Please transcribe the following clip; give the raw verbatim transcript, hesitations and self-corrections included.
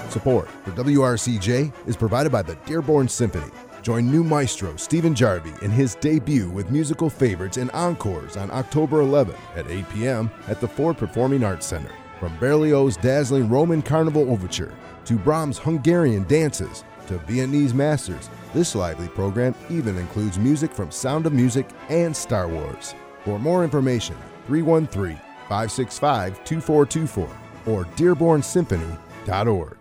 Support for W R C J is provided by the Dearborn Symphony. Join new maestro Stephen Jarvie in his debut with musical favorites and encores on October eleventh at eight p.m. at the Ford Performing Arts Center. From Berlioz' dazzling Roman Carnival Overture to Brahms' Hungarian dances to Viennese Masters, this lively program even includes music from Sound of Music and Star Wars. For more information, three one three, five six five, two four two four or dearborn symphony dot org.